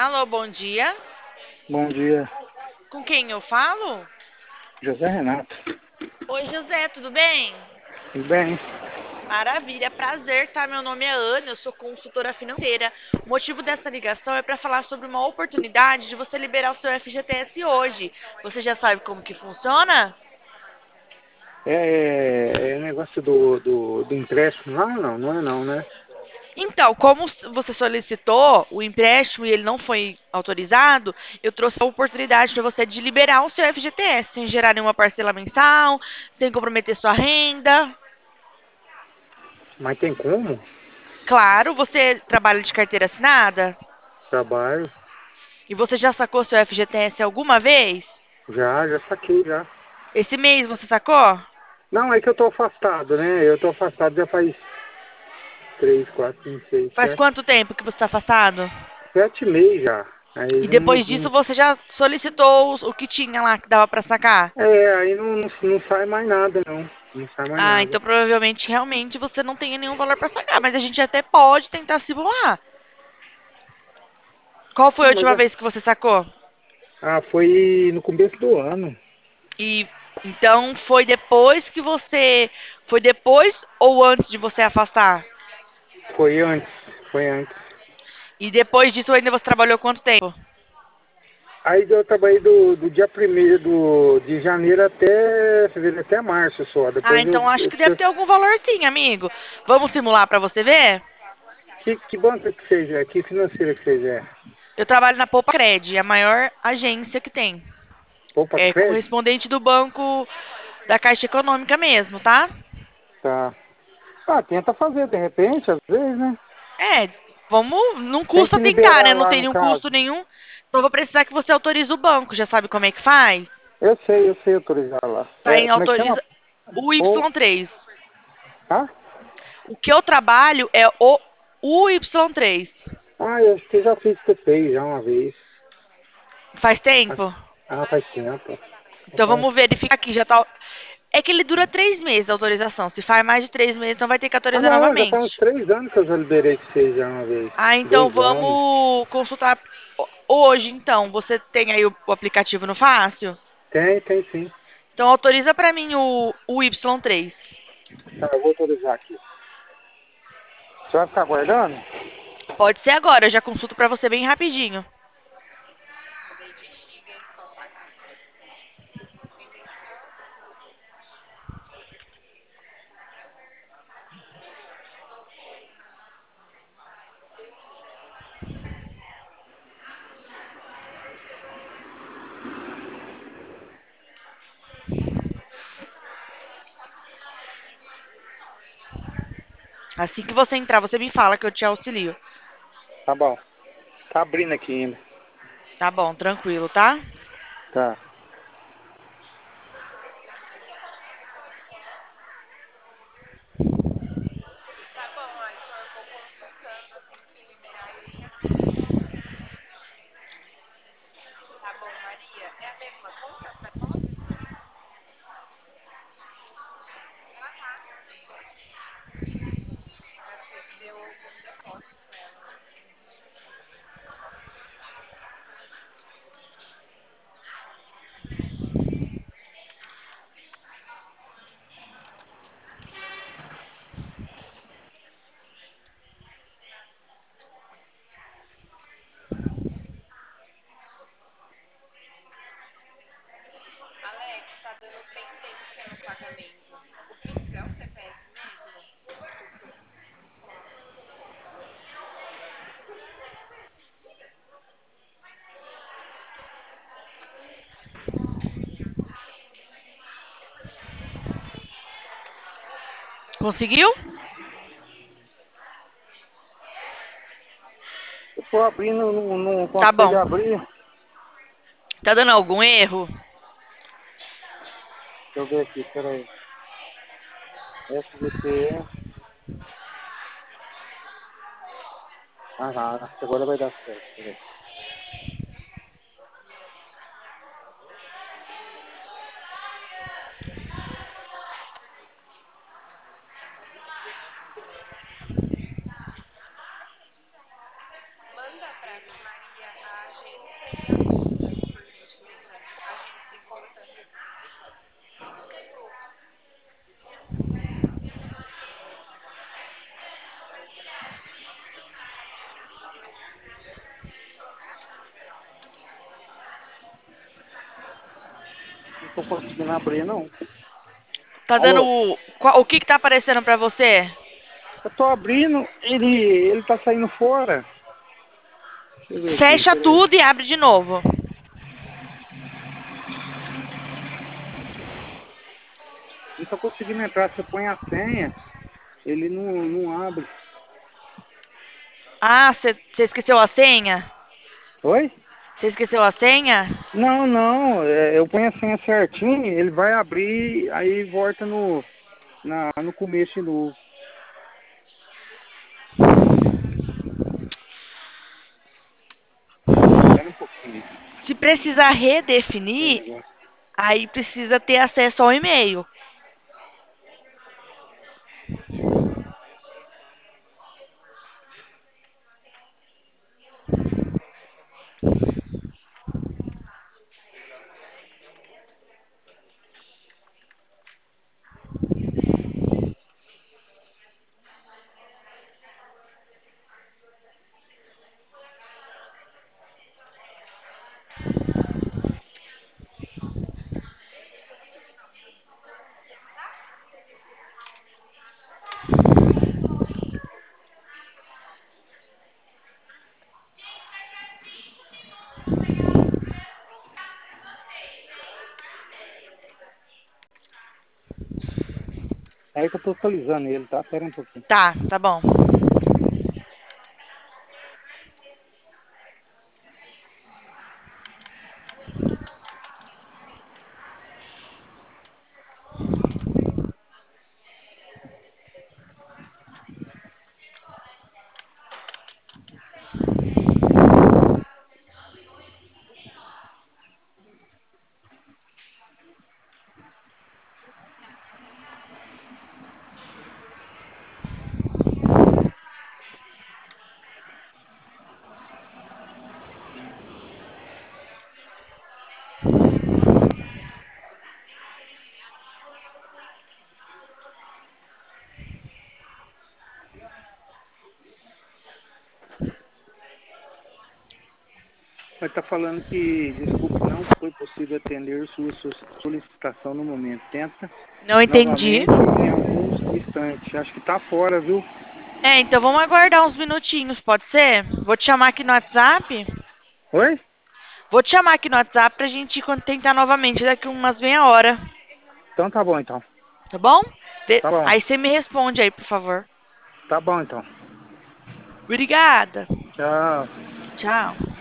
Alô, bom dia. Bom dia, Com quem eu falo? José Renato. Oi, José, tudo bem? Tudo bem? Maravilha, prazer, tá? Meu nome é Ana, eu sou consultora financeira. O motivo dessa ligação é para falar sobre uma oportunidade de você liberar o seu FGTS hoje. Você já sabe como que funciona? É negócio do empréstimo lá? Não, não é não, né? Então, como você solicitou o empréstimo e ele não foi autorizado, eu trouxe a oportunidade para você de liberar o seu FGTS sem gerar nenhuma parcela mensal, sem comprometer sua renda. Mas tem como? Claro, você trabalha de carteira assinada? Trabalho. E você já sacou seu FGTS alguma vez? Já saquei já. Esse mês você sacou? Não, é que eu tô afastado, né? Eu tô afastado já faz 3, 4, 5, 6, Faz 7. quanto tempo que você está afastado? 7 meses já. Aí E não, depois disso você já solicitou o que tinha lá que dava para sacar? aí não sai mais nada, não. Não sai mais Ah, nada. então provavelmente realmente você não tenha nenhum valor para sacar, mas a gente até pode tentar simular. Qual foi a Não, última vez que você sacou? foi no começo do ano. E então foi depois ou antes de você afastar? Foi antes, foi antes. E depois disso ainda você trabalhou quanto tempo? Aí eu trabalhei do dia 1º de janeiro até fevereiro, até março só. Ah, Depois então acho que deve ter algum valor sim, amigo. Vamos simular para você ver? que banco que vocês é? Que financeira que vocês é? Eu trabalho na Poupa Cred, a maior agência que tem. Poupa É Crédito? correspondente do banco da Caixa Econômica mesmo, tá? Tá. Ah, tenta fazer de repente, às vezes, né? É, vamos, não Tem custa que tentar, liberar né? Não lá tem no nenhum caso. custo nenhum. Só vou precisar que você autorize o banco. Já sabe como é que faz? Eu sei autorizar lá. Tá em Como é que chama? autoriza o Ou, Y3. tá? O que eu trabalho é o Y3. Eu acho que eu já fiz TPI já uma vez. Faz Ah, tempo? faz tempo. Então Faz... vamos verificar aqui, já tá. É que ele dura 3 meses a autorização. Se faz mais de 3 meses, então vai ter que autorizar Não, já faz uns novamente. 3 anos que eu já liberei com vocês já uma vez. Ah, então 2 anos. vamos consultar hoje, então. Você tem aí o aplicativo no Fácil? Tem sim. Então autoriza pra mim o Y3. Tá, eu vou autorizar aqui. Você vai ficar aguardando? Pode ser agora, eu já consulto pra você bem rapidinho. Assim que você entrar, você me fala que eu te auxilio. Tá bom. Tá abrindo aqui ainda. Tá bom, tranquilo, tá? Tá. Conseguiu? Eu tô abrindo, não Tá bom. consigo abrir. Tá dando algum erro? Deixa eu ver aqui, peraí. SGPE. Acho que agora vai dar certo. Peraí. tô conseguindo abrir, não. Tá dando. Alô? O que que tá aparecendo pra você? Eu tô abrindo, ele tá saindo fora. Deixa eu ver aqui, Fecha peraí. tudo e abre de novo. Não tô conseguindo entrar. Você põe a senha, ele não abre. Ah, você esqueceu a senha? Oi? Você esqueceu a senha? Não, não. Eu ponho a senha certinho, ele vai abrir, aí volta no começo de novo. Espera um pouquinho. Se precisar Pera redefinir, agora. aí precisa ter acesso ao e-mail. Aí que eu tô atualizando ele, tá? Pera um pouquinho. Tá, tá bom. Ele tá falando que, desculpe, não foi possível atender sua solicitação no momento. Tenta Não entendi. novamente em alguns instantes. Acho que tá fora, viu? É, então vamos aguardar uns minutinhos, pode ser? Vou te chamar aqui no WhatsApp. Oi? Vou te chamar aqui no WhatsApp pra gente tentar novamente daqui umas meia hora, Então tá bom, então. tá bom? Tá bom. Aí você me responde aí, por favor. Tá bom, então. Obrigada. Tchau. Tchau.